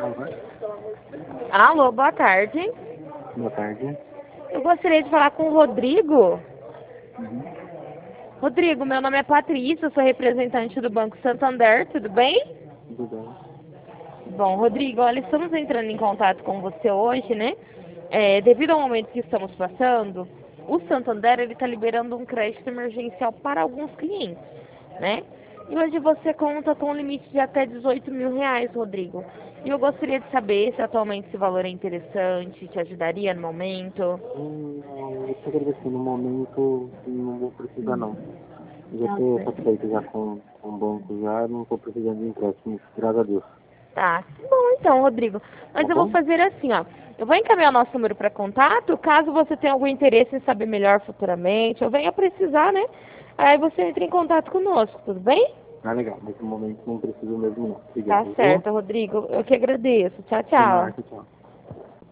Alô, boa tarde. Boa tarde. Eu gostaria de falar com o Rodrigo. Uhum. Rodrigo, meu nome é Patrícia, eu sou representante do Banco Santander, tudo bem? Tudo bem. Bom, Rodrigo, olha, estamos entrando em contato com você hoje, né? Devido ao momento que estamos passando, o Santander ele está liberando um crédito emergencial para alguns clientes, né? E hoje você conta com um limite de até 18 mil reais, Rodrigo. E eu gostaria de saber se atualmente esse valor é interessante, te ajudaria no momento. Não, eu te agradeço. No momento, não vou precisar, não. Eu já estou satisfeito já com o banco, já não estou precisando de empréstimo, graças a Deus. Tá, bom então, Rodrigo. Tá Mas eu vou bom? fazer assim, ó. Eu vou encaminhar o nosso número para contato, caso você tenha algum interesse em saber melhor futuramente, ou venha precisar, né? Aí você entra em contato conosco, tudo bem? Ah, legal. Nesse momento não preciso mesmo, não. Tá Obrigado, viu? certo, Rodrigo. Eu que agradeço. Tchau, De tchau. nada, tchau.